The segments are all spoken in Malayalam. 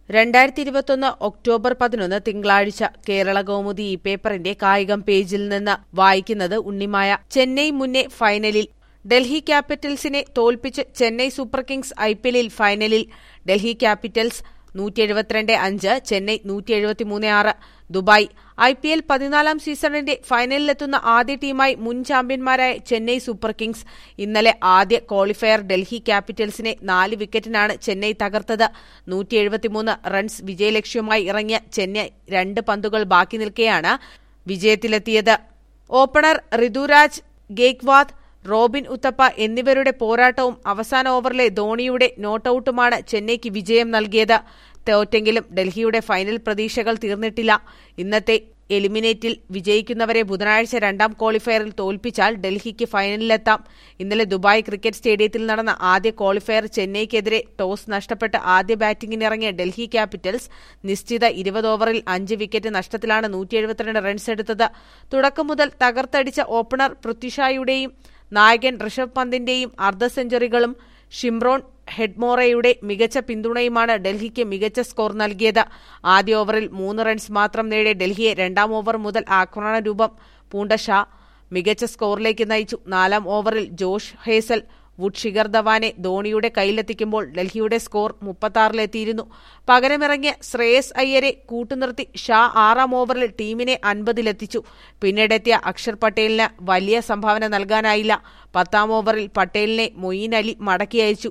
2021 ഒക്ടോബർ 11 തിങ്കളാഴ്ച കേരള കൗമുദി ഈ പേപ്പറിന്റെ കായികം പേജിൽ നിന്ന് വായിക്കുന്നത് ഉണ്ണിമായ. ചെന്നൈ മുന്നേ ഫൈനലിൽ. ഡൽഹി ക്യാപിറ്റൽസിനെ തോൽപ്പിച്ച് ചെന്നൈ സൂപ്പർ കിങ്സ് IPLൽ ഫൈനലിൽ. Delhi capitals 172-5, Chennai 173-6. Dubai. IPL 14-ാം സീസണിന്റെ ഫൈനലിലെത്തുന്ന ആദ്യ ടീമായി മുൻ ചാമ്പ്യന്മാരായ ചെന്നൈ സൂപ്പർ കിങ്സ്. ഇന്നലെ ആദ്യ ക്വാളിഫയർ ഡൽഹി ക്യാപിറ്റൽസിനെ 4 വിക്കറ്റിനാണ് ചെന്നൈ തകർത്തത്. 173 റൺസ് വിജയലക്ഷ്യവുമായി ഇറങ്ങിയ ചെന്നൈ 2 പന്തുകൾ ബാക്കി നിൽക്കെയാണ് വിജയത്തിലെത്തിയത്. ഓപ്പണർ ഋതുരാജ് ഗേക്വാദ്, റോബിൻ ഉത്തപ്പ എന്നിവരുടെ പോരാട്ടവും അവസാന ഓവറിലെ ധോണിയുടെ നോട്ടൌട്ടുമാണ് ചെന്നൈക്ക് വിജയം നൽകിയത്. തോറ്റെങ്കിലും ഡൽഹിയുടെ ഫൈനൽ പ്രതീക്ഷകൾ തീർന്നിട്ടില്ല. ഇന്നത്തെ എലിമിനേറ്റിൽ വിജയിക്കുന്നവരെ ബുധനാഴ്ച 2ാം ക്വാളിഫയറിൽ തോൽപ്പിച്ചാൽ ഡൽഹിക്ക് ഫൈനലിലെത്താം. ഇന്നലെ ദുബായ് ക്രിക്കറ്റ് സ്റ്റേഡിയത്തിൽ നടന്ന ആദ്യ ക്വാളിഫയർ ചെന്നൈക്കെതിരെ ടോസ് നഷ്ടപ്പെട്ട് ആദ്യ ബാറ്റിംഗിനിറങ്ങിയ ഡൽഹി ക്യാപിറ്റൽസ് നിശ്ചിത 20 ഓവറിൽ 5 വിക്കറ്റ് നഷ്ടത്തിലാണ് 172 റൺസ് എടുത്തത്. തുടക്കം മുതൽ തകർത്തടിച്ച ഓപ്പണർ പൃഥ്വിഷായുടെയും നായകൻ ഋഷഭ് പന്തിന്റെയും അർദ്ധ സെഞ്ചുറികളും ഷിംറോൺ ഹെഡ്മോറയുടെ മികച്ച പിന്തുണയുമാണ് ഡൽഹിക്ക് മികച്ച സ്കോർ നൽകിയത്. ആദ്യ ഓവറിൽ 3 റൺസ് മാത്രം നേടിയ ഡൽഹിയെ 2ാം ഓവർ മുതൽ ആക്രമണ രൂപം പൂണ്ട ഷാ മികച്ച സ്കോറിലേക്ക് നയിച്ചു. 4ാം ഓവറിൽ ജോഷ് ഹേസൽ വുഡ് ശിഖർ ധവാനെ ധോണിയുടെ കയ്യിലെത്തിക്കുമ്പോൾ ഡൽഹിയുടെ സ്കോർ 36-ലെത്തിയിരുന്നു. പകരമിറങ്ങിയ ശ്രേയസ് അയ്യരെ കൂട്ടുനിർത്തി ഷാ 6ാം ഓവറിൽ ടീമിനെ 50-ലെത്തിച്ചു. പിന്നീടെത്തിയ അക്ഷർ പട്ടേലിന് വലിയ സംഭാവന നൽകാനായില്ല. 10ാം ഓവറിൽ പട്ടേലിനെ മൊയ്ൻ അലി മടക്കി അയച്ചു.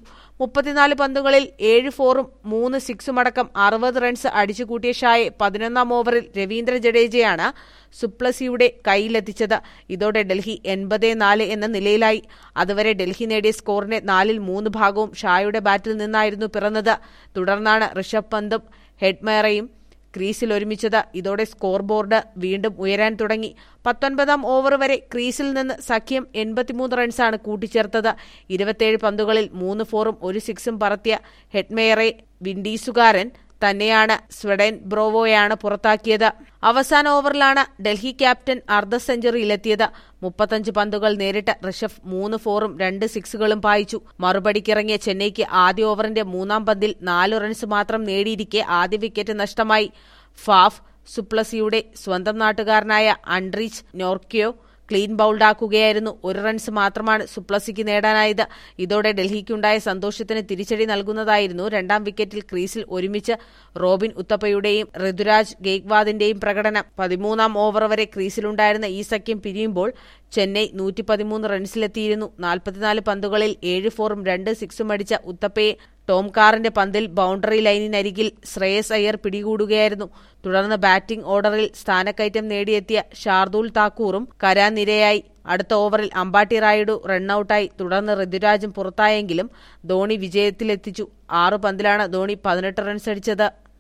34 പന്തുകളിൽ 7 4ഉം 3 6ഉം അടക്കം 60 റൺസ് അടിച്ചുകൂട്ടിയ ഷായെ 11ാം ഓവറിൽ രവീന്ദ്ര ജഡേജയാണ് സുപ്ലസിയുടെ കയ്യിലെത്തിച്ചത്. ഇതോടെ ഡൽഹി 80-4 എന്ന നിലയിലായി. അതുവരെ ഡൽഹി നേടിയ സ്കോറിന്റെ 4ൽ 3 ഭാഗവും ഷായുടെ ബാറ്റിൽ നിന്നായിരുന്നു പിറന്നത്. തുടർന്നാണ് ഋഷഭ് പന്തും ഹെഡ്മേറയും ക്രീസിൽ ഒരുമിച്ചത്. ഇതോടെ സ്കോർ ബോർഡ് വീണ്ടും ഉയരാൻ തുടങ്ങി. 19ാം ഓവർ വരെ ക്രീസിൽ നിന്ന് സഖ്യം 83 റൺസാണ് കൂട്ടിച്ചേർത്തത്. 27 പന്തുകളിൽ 3 4ഉം 1 6ഉം പറത്തിയ ഹെഡ്മേറെ വിൻഡീസുകാരൻ തന്നെയാണ് സ്വഡൻ ബ്രോവോയാണ് പുറത്താക്കിയത്. അവസാന ഓവറിലാണ് ഡൽഹി ക്യാപ്റ്റൻ അർദ്ധ സെഞ്ചുറിയിലെത്തിയത്. 35 പന്തുകൾ നേരിട്ട് ഋഷഭ് 3 4ഉം 2 6കളും പായിച്ചു. മറുപടിക്കിറങ്ങിയ ചെന്നൈക്ക് ആദ്യ ഓവറിന്റെ 3ാം പന്തിൽ 4 റൺസ് മാത്രം നേടിയിരിക്കെ ആദ്യ വിക്കറ്റ് നഷ്ടമായി. ഫാഫ് സുപ്ലസിയുടെ സ്വന്തം നാട്ടുകാരനായ അൻഡ്രീച്ച് നോർക്കിയോ ക്ലീൻ ബൌൾഡാക്കുകയായിരുന്നു. 1 റൺസ് മാത്രമാണ് സുപ്ലസിക്ക് നേടാനായത്. ഇതോടെ ഡൽഹിക്കുണ്ടായ സന്തോഷത്തിന് തിരിച്ചടി നൽകുന്നതായിരുന്നു 2ാം വിക്കറ്റിൽ ക്രീസിൽ ഒരുമിച്ച് റോബിൻ ഉത്തപ്പയുടെയും ഋതുരാജ് ഗേക്വാദിന്റെയും പ്രകടനം. 13ാം ഓവർ വരെ ക്രീസിലുണ്ടായിരുന്ന ഈ സഖ്യം പിരിയുമ്പോൾ ചെന്നൈ 113 റൺസിലെത്തിയിരുന്നു. 44 പന്തുകളിൽ 7 4ഉം 2 6ഉം അടിച്ച ഉത്തപ്പയെ ടോം കാറിന്റെ പന്തിൽ ബൌണ്ടറി ലൈനിനരികിൽ ശ്രേയസ് അയ്യർ പിടികൂടുകയായിരുന്നു. തുടർന്ന് ബാറ്റിംഗ് ഓർഡറിൽ സ്ഥാനക്കയറ്റം നേടിയെത്തിയ ഷാർദൂൽ താക്കൂറും കരാനിരയായി. അടുത്ത ഓവറിൽ അമ്പാട്ടി റായിഡു റണ്ണൌട്ടായി. തുടർന്ന് ഋതുരാജും പുറത്തായെങ്കിലും ധോണി വിജയത്തിലെത്തിച്ചു. 6 പന്തിലാണ് ധോണി 18 റൺസ് അടിച്ചത്.